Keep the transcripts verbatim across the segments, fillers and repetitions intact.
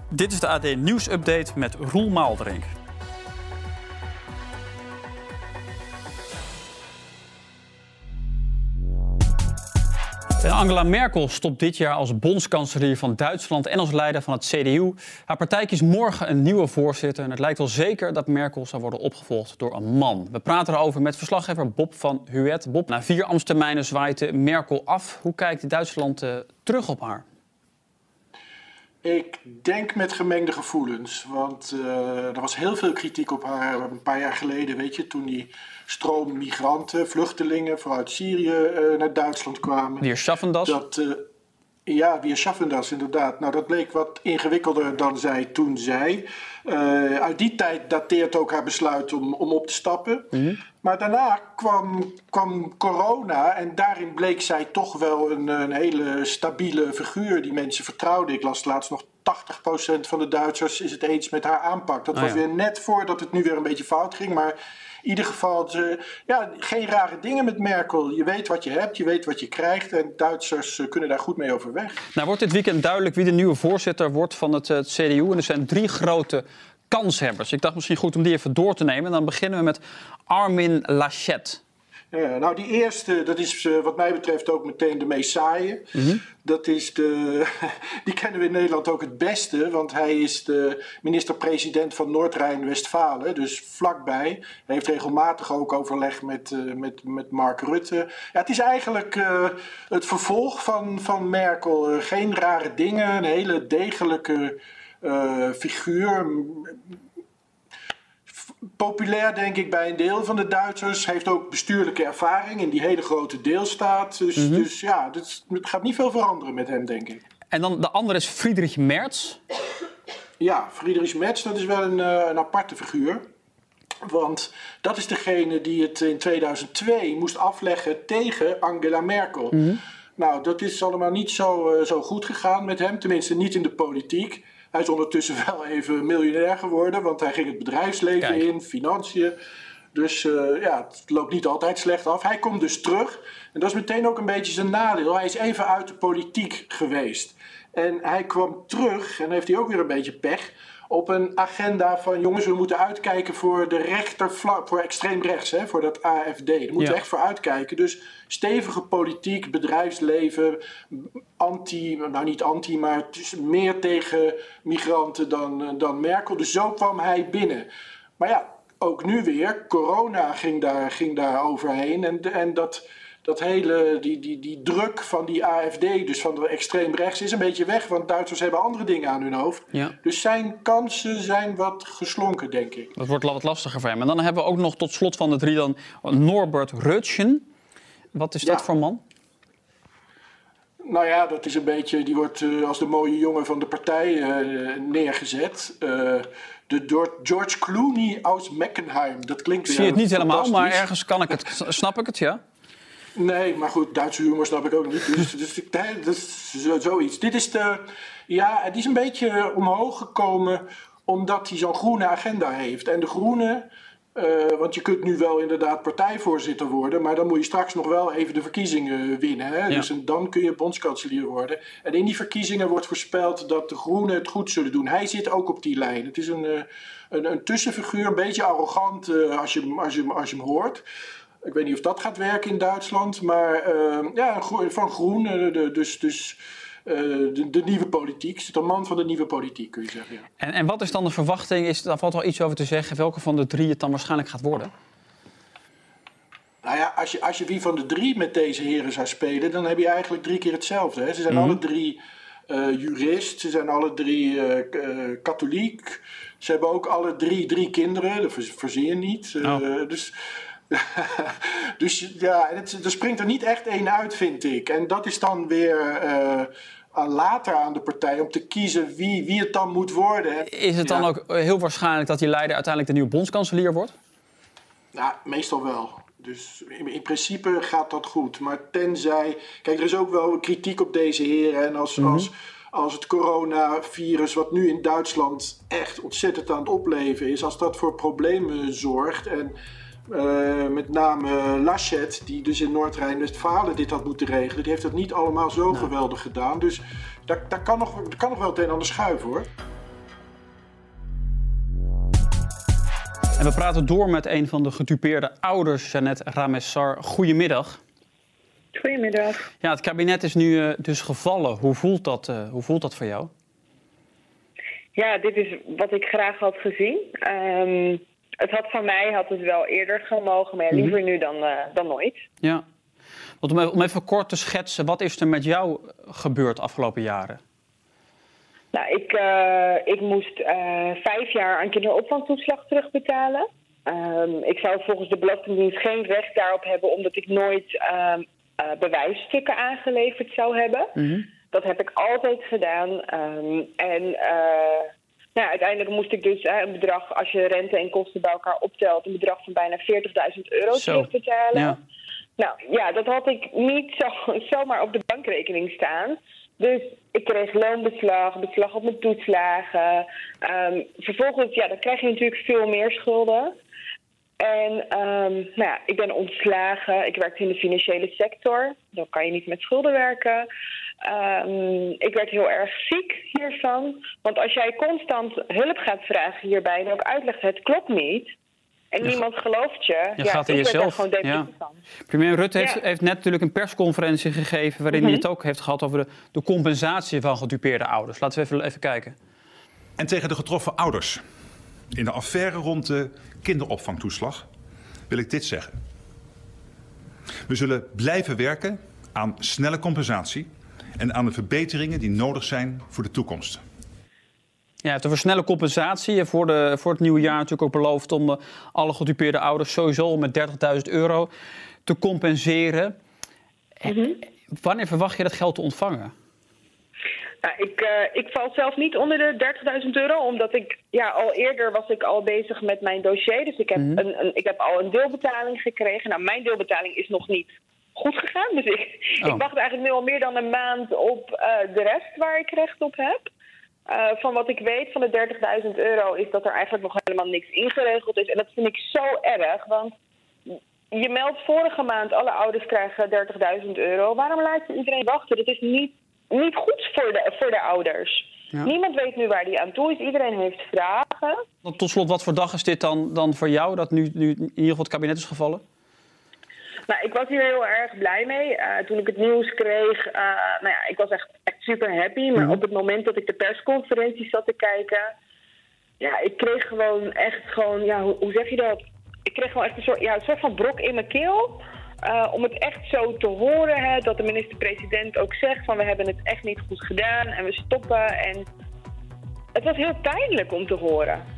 Dit is de A D Nieuws Update met Roel Maalderink. Angela Merkel stopt dit jaar als bondskanselier van Duitsland en als leider van het C D U. Haar partij kiest morgen een nieuwe voorzitter en het lijkt wel zeker dat Merkel zal worden opgevolgd door een man. We praten erover met verslaggever Bob van Huet. Bob, na vier ambtstermijnen zwaait Merkel af. Hoe kijkt Duitsland uh, terug op haar? Ik denk met gemengde gevoelens, want uh, er was heel veel kritiek op haar een paar jaar geleden, weet je, toen die stroom migranten, vluchtelingen vanuit Syrië uh, naar Duitsland kwamen. Wir schaffen das. Dat, uh, ja, wir schaffen das, inderdaad. Nou, dat bleek wat ingewikkelder dan zij toen zei. Uh, uit die tijd dateert ook haar besluit om, om op te stappen. Mm-hmm. Maar daarna kwam, kwam corona en daarin bleek zij toch wel een, een hele stabiele figuur die mensen vertrouwden. Ik las laatst nog tachtig procent van de Duitsers is het eens met haar aanpak. Dat oh, was ja. weer net voordat het nu weer een beetje fout ging, maar in ieder geval, ze, ja, geen rare dingen met Merkel. Je weet wat je hebt, je weet wat je krijgt en Duitsers uh, kunnen daar goed mee overweg. Nou wordt dit weekend duidelijk wie de nieuwe voorzitter wordt van het, het C D U. En er zijn drie grote kanshebbers. Ik dacht misschien goed om die even door te nemen. En dan beginnen we met Armin Laschet. Ja, nou, die eerste, dat is uh, wat mij betreft ook meteen de meest saaie. Mm-hmm. Dat is de, die kennen we in Nederland ook het beste, want hij is de minister-president van Noord-Rijn-Westfalen, dus vlakbij. Hij heeft regelmatig ook overleg met, uh, met, met Mark Rutte. Ja, het is eigenlijk uh, het vervolg van, van Merkel. Uh, geen rare dingen, een hele degelijke uh, figuur. Populair, denk ik, bij een deel van de Duitsers. Heeft ook bestuurlijke ervaring in die hele grote deelstaat. Dus, mm-hmm. dus ja, het gaat niet veel veranderen met hem, denk ik. En dan de andere is Friedrich Merz. Ja, Friedrich Merz, dat is wel een, uh, een aparte figuur. Want dat is degene die het in tweeduizend twee moest afleggen tegen Angela Merkel. Mm-hmm. Nou, dat is allemaal niet zo, uh, zo goed gegaan met hem. Tenminste, niet in de politiek. Hij is ondertussen wel even miljonair geworden, want hij ging het bedrijfsleven Kijk. in, financiën. Dus uh, ja, het loopt niet altijd slecht af. Hij komt dus terug en dat is meteen ook een beetje zijn nadeel. Hij is even uit de politiek geweest. En hij kwam terug, en heeft hij ook weer een beetje pech, op een agenda van jongens, we moeten uitkijken voor de rechtervlak, voor extreem rechts, hè, voor dat A F D. Daar moeten ja. we echt voor uitkijken. Dus stevige politiek, bedrijfsleven, anti, nou niet anti, maar meer tegen migranten dan, dan Merkel. Dus zo kwam hij binnen. Maar ja, ook nu weer, corona ging daar, ging daar overheen en, en dat... Dat hele, die, die, die druk van die A F D, dus van de extreem rechts, is een beetje weg. Want Duitsers hebben andere dingen aan hun hoofd. Ja. Dus zijn kansen zijn wat geslonken, denk ik. Dat wordt wat lastiger voor hem. En dan hebben we ook nog tot slot van de drie dan Norbert Röttgen. Wat is ja. dat voor man? Nou ja, dat is een beetje, die wordt uh, als de mooie jongen van de partij uh, neergezet. Uh, de George Clooney aus Meckenheim. Dat klinkt Ik zie het niet helemaal, maar ergens kan ik het, snap ik het, ja? Nee, maar goed, Duitse humor snap ik ook niet. Dus, dus dat is zoiets. Dit is de, ja, het is een beetje omhoog gekomen omdat hij zo'n groene agenda heeft. En de groene, uh, want je kunt nu wel inderdaad partijvoorzitter worden, maar dan moet je straks nog wel even de verkiezingen winnen. Hè? Ja. Dus en dan kun je bondskanselier worden. En in die verkiezingen wordt voorspeld dat de groenen het goed zullen doen. Hij zit ook op die lijn. Het is een, een, een tussenfiguur, een beetje arrogant uh, als, je, als, je, als je hem hoort. Ik weet niet of dat gaat werken in Duitsland, maar uh, ja, van groen, uh, de, dus, dus uh, de, de nieuwe politiek. Zit een man van de nieuwe politiek, kun je zeggen. Ja. En, en wat is dan de verwachting? Is, daar valt wel iets over te zeggen. Welke van de drie het dan waarschijnlijk gaat worden? Nou ja, als je, als je wie van de drie met deze heren zou spelen, dan heb je eigenlijk drie keer hetzelfde. Hè? Ze zijn mm-hmm. alle drie uh, jurist, ze zijn alle drie uh, uh, katholiek. Ze hebben ook alle drie drie kinderen, dat verzin je niet. Uh, oh. Dus... dus ja, het, er springt er niet echt één uit, vind ik. En dat is dan weer uh, later aan de partij om te kiezen wie, wie het dan moet worden. Is het dan ja. ook heel waarschijnlijk dat die leider uiteindelijk de nieuwe bondskanselier wordt? Ja, meestal wel. Dus in, in principe gaat dat goed. Maar tenzij... Kijk, er is ook wel kritiek op deze heren. En als... Mm-hmm. als Als het coronavirus, wat nu in Duitsland echt ontzettend aan het opleven is, als dat voor problemen zorgt en uh, met name Laschet, die dus in Noord-Rijn-Westfalen dit had moeten regelen, die heeft dat niet allemaal zo nou. geweldig gedaan. Dus daar, daar, kan nog, daar kan nog wel het een en ander schuiven, hoor. En we praten door met een van de gedupeerde ouders, Jeannette Ramessar. Goedemiddag. Goedemiddag. Ja, het kabinet is nu uh, dus gevallen. Hoe voelt dat, uh, hoe voelt dat voor jou? Ja, dit is wat ik graag had gezien. Um, het had van mij had het wel eerder gemogen, maar ja, liever mm-hmm. nu dan, uh, dan nooit. Ja. Want om even, om even kort te schetsen, wat is er met jou gebeurd de afgelopen jaren? Nou, ik, uh, ik moest uh, vijf jaar aan kinderopvangtoeslag terugbetalen. Um, ik zou volgens de Belastingdienst geen recht daarop hebben, omdat ik nooit uh, uh, bewijsstukken aangeleverd zou hebben. Mm-hmm. Dat heb ik altijd gedaan. Um, en uh, nou, uiteindelijk moest ik dus uh, een bedrag, als je rente en kosten bij elkaar optelt, een bedrag van bijna veertigduizend euro Zo. terugbetalen. Ja. Nou ja, dat had ik niet zo, zomaar op de bankrekening staan. Dus ik kreeg loonbeslag, beslag op mijn toeslagen. Um, vervolgens, ja, dan krijg je natuurlijk veel meer schulden. En um, nou ja, ik ben ontslagen. Ik werkte in de financiële sector. Dan kan je niet met schulden werken. Um, ik werd heel erg ziek hiervan. Want als jij constant hulp gaat vragen hierbij en ook uitlegt het klopt niet, en niemand gelooft je, je ja, gaat in ik jezelf. gewoon depressief Ja. van. Premier Rutte Ja. heeft, heeft net natuurlijk een persconferentie gegeven waarin mm-hmm. hij het ook heeft gehad over de, de compensatie van gedupeerde ouders. Laten we even, even kijken. En tegen de getroffen ouders in de affaire rond de kinderopvangtoeslag wil ik dit zeggen. We zullen blijven werken aan snelle compensatie en aan de verbeteringen die nodig zijn voor de toekomst. Ja, het over snelle compensatie. Voor, de, voor het nieuwe jaar natuurlijk ook beloofd om uh, alle gedupeerde ouders sowieso met dertigduizend euro te compenseren. Mm-hmm. Wanneer verwacht je dat geld te ontvangen? Nou, ik, uh, ik val zelf niet onder de dertigduizend euro, omdat ik ja, al eerder was ik al bezig met mijn dossier. Dus ik heb, mm-hmm. een, een, ik heb al een deelbetaling gekregen. Nou, mijn deelbetaling is nog niet goed gegaan. Dus ik, oh. ik wacht eigenlijk nu al meer dan een maand op uh, de rest waar ik recht op heb. Uh, van wat ik weet van de dertigduizend euro is dat er eigenlijk nog helemaal niks ingeregeld is. En dat vind ik zo erg, want je meldt vorige maand alle ouders krijgen dertigduizend euro. Waarom laat je iedereen wachten? Dat is niet, niet goed voor de, voor de ouders. Ja. Niemand weet nu waar die aan toe is. Iedereen heeft vragen. Tot slot, wat voor dag is dit dan, dan voor jou dat nu, nu in ieder geval het kabinet is gevallen? Nou, ik was hier heel erg blij mee. Uh, toen ik het nieuws kreeg, uh, nou ja, ik was echt, echt super happy. Maar mm-hmm. op het moment dat ik de persconferentie zat te kijken, ja, ik kreeg gewoon echt gewoon, ja, hoe, hoe zeg je dat? Ik kreeg gewoon echt een soort, ja, een soort van brok in mijn keel. Uh, om het echt zo te horen, hè, dat de minister-president ook zegt van we hebben het echt niet goed gedaan en we stoppen. En het was heel pijnlijk om te horen.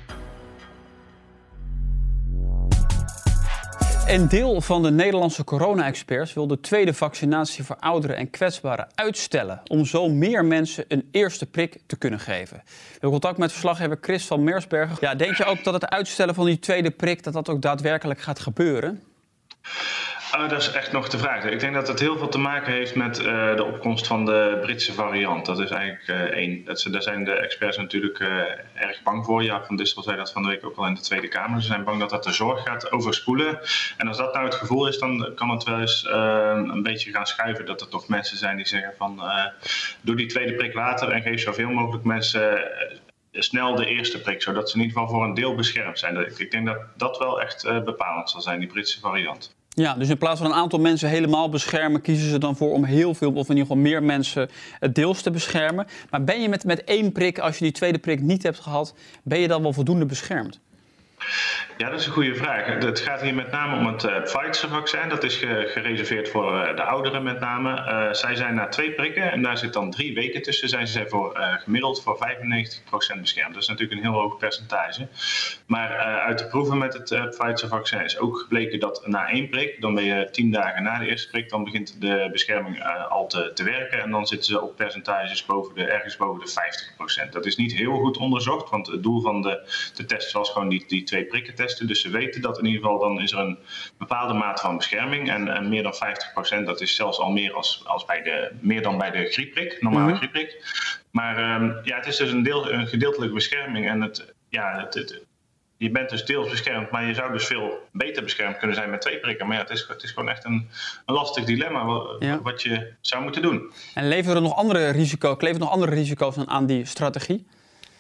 Een deel van de Nederlandse corona-experts wil de tweede vaccinatie voor ouderen en kwetsbaren uitstellen, om zo meer mensen een eerste prik te kunnen geven. We hebben contact met verslaggever Chris van Meersbergen. Ja, denk je ook dat het uitstellen van die tweede prik dat dat ook daadwerkelijk gaat gebeuren? Uh, dat is echt nog de vraag. Ik denk dat het heel veel te maken heeft met uh, de opkomst van de Britse variant. Dat is eigenlijk uh, één. Dat ze, daar zijn de experts natuurlijk uh, erg bang voor. Jaap van Distel zei dat van de week ook al in de Tweede Kamer. Ze zijn bang dat dat de zorg gaat overspoelen. En als dat nou het gevoel is, dan kan het wel eens uh, een beetje gaan schuiven. Dat er toch mensen zijn die zeggen van uh, doe die tweede prik later en geef zoveel mogelijk mensen Uh, snel de eerste prik, zodat ze in ieder geval voor een deel beschermd zijn. Ik denk dat dat wel echt uh, bepalend zal zijn, die Britse variant. Ja, dus in plaats van een aantal mensen helemaal beschermen, kiezen ze dan voor om heel veel, of in ieder geval meer mensen het deels te beschermen. Maar ben je met, met één prik, als je die tweede prik niet hebt gehad, ben je dan wel voldoende beschermd? Ja, dat is een goede vraag. Het gaat hier met name om het uh, Pfizer-vaccin. Dat is ge- gereserveerd voor uh, de ouderen met name. Uh, zij zijn na twee prikken, en daar zit dan drie weken tussen, zijn ze voor, uh, gemiddeld voor vijfennegentig procent beschermd. Dat is natuurlijk een heel hoog percentage. Maar uh, uit de proeven met het uh, Pfizer-vaccin is ook gebleken dat na één prik, dan ben je tien dagen na de eerste prik, dan begint de bescherming uh, al te, te werken. En dan zitten ze op percentages boven de, ergens boven de vijftig procent. Dat is niet heel goed onderzocht, want het doel van de, de test was gewoon die, die twee prikken testen. Dus ze weten dat in ieder geval dan is er een bepaalde mate van bescherming. En, en meer dan vijftig procent, dat is zelfs al meer, als, als bij de, meer dan bij de griepprik, normale mm-hmm. griepprik. Maar um, ja, het is dus een, deel, een gedeeltelijke bescherming. En het, ja, het, het, je bent dus deels beschermd, maar je zou dus veel beter beschermd kunnen zijn met twee prikken. Maar ja, het is, het is gewoon echt een, een lastig dilemma wat, ja. wat je zou moeten doen. En leveren er nog andere risico's, kleven nog andere risico's aan die strategie?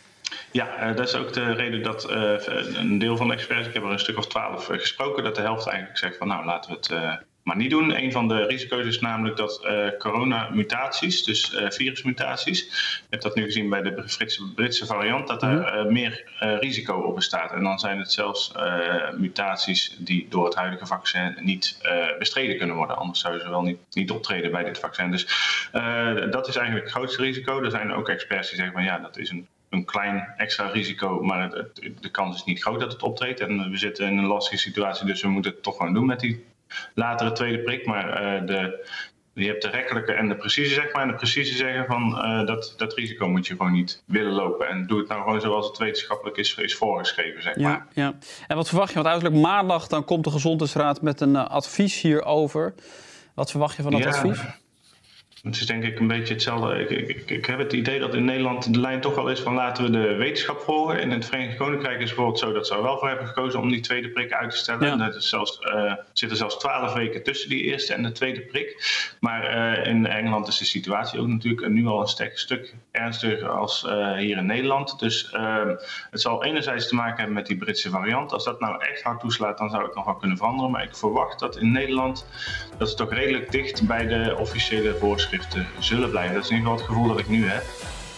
Ja, uh, dat is ook de reden dat uh, een deel van de experts, ik heb er een stuk of twaalf uh, gesproken, dat de helft eigenlijk zegt van nou laten we het uh, maar niet doen. Een van de risico's is namelijk dat uh, coronamutaties, dus uh, virusmutaties, je hebt dat nu gezien bij de Britse, Britse variant, dat er uh, meer uh, risico op bestaat. En dan zijn het zelfs uh, mutaties die door het huidige vaccin niet uh, bestreden kunnen worden. Anders zouden ze wel niet, niet optreden bij dit vaccin. Dus uh, dat is eigenlijk het grootste risico. Er zijn ook experts die zeggen van ja, dat is een een klein extra risico, maar het, het, de kans is niet groot dat het optreedt. En we zitten in een lastige situatie, dus we moeten het toch gewoon doen met die latere tweede prik. Maar uh, de, je hebt de rekkelijke en de precieze, zeg maar. En de precieze zeggen van uh, dat, dat risico moet je gewoon niet willen lopen. En doe het nou gewoon zoals het wetenschappelijk is, is voorgeschreven, zeg maar. Ja, ja. En wat verwacht je? Want uiterlijk maandag dan komt de Gezondheidsraad met een uh, advies hierover. Wat verwacht je van dat ja. advies? Het is denk ik een beetje hetzelfde. Ik, ik, ik heb het idee dat in Nederland de lijn toch wel is van laten we de wetenschap volgen. In het Verenigd Koninkrijk is bijvoorbeeld zo dat ze er wel voor hebben gekozen om die tweede prik uit te stellen. Ja. En dat is zelfs, uh, zitten zelfs twaalf weken tussen die eerste en de tweede prik. Maar uh, in Engeland is de situatie ook natuurlijk nu al een stuk, stuk ernstiger als uh, hier in Nederland. Dus uh, het zal enerzijds te maken hebben met die Britse variant. Als dat nou echt hard toeslaat, dan zou het nog wel kunnen veranderen. Maar ik verwacht dat in Nederland dat ze toch redelijk dicht bij de officiële voorschriften zullen blijven. Dat is in ieder geval het gevoel dat ik nu heb.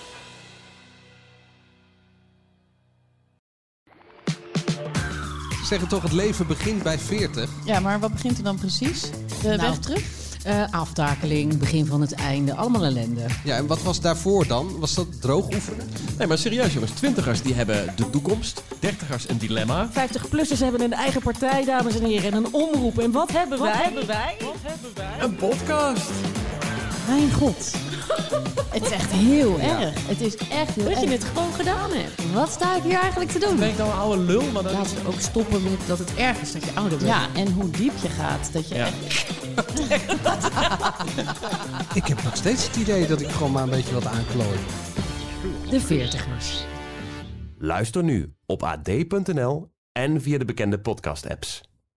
Ze zeggen toch, het leven begint bij veertig. Ja, maar wat begint er dan precies? De nou, weg terug? Uh, aftakeling, begin van het einde, allemaal ellende. Ja, en wat was daarvoor dan? Was dat droog oefenen? Nee, maar serieus jongens, twintigers die hebben de toekomst, dertigers een dilemma. vijftig-plussers hebben een eigen partij, dames en heren, en een omroep. En wat hebben Wat wij? hebben wij? Wat hebben wij? Een podcast. Mijn god. Het is echt heel Ja. erg. Het is echt heel Dat erg. je het gewoon gedaan hebt. Wat sta ik hier eigenlijk te doen? Ben ik nou een oude lul? Maar dat... Laten we ook stoppen met dat het erg is dat je ouder bent. Ja, en hoe diep je gaat. Dat je Ja. echt... Ik heb nog steeds het idee dat ik gewoon maar een beetje wat aanklooi. De veertigers. Luister nu op a d punt n l en via de bekende podcast-apps.